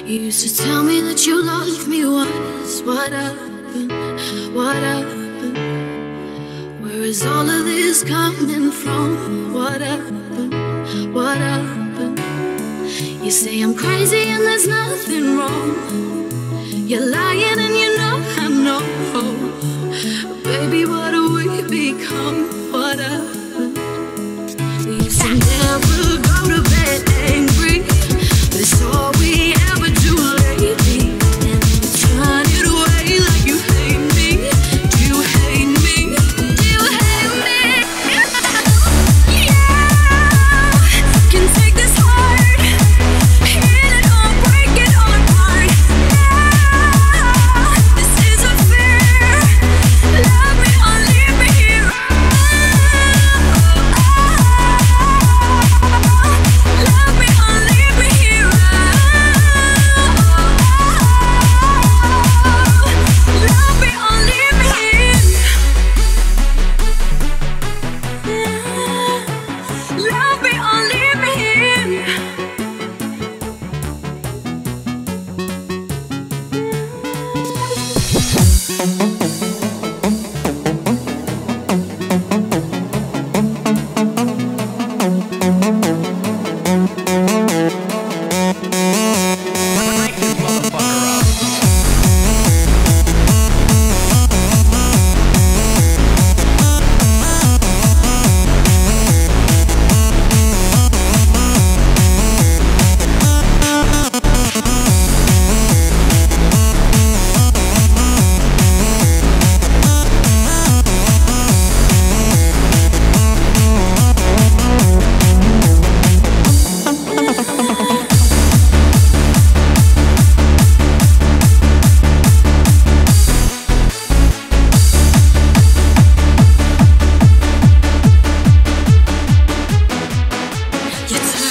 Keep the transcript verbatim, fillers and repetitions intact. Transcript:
You used to tell me that you loved me once. What happened? What happened? Where is all of this coming from? What happened? What happened? You say I'm crazy and there's nothing wrong. You're lying and you know I know. Baby, what do we become? What happened? We used to never go to bed angry. That's all we ever do lately. You turn it away like you hate me. Do you hate me? Do you hate me? Yeah, can take this heart, heal it or break it all apart. Yeah, this isn't fair. Love me or leave me here. Love me or leave me here. Love me or leave me here. Love me or leave me here. You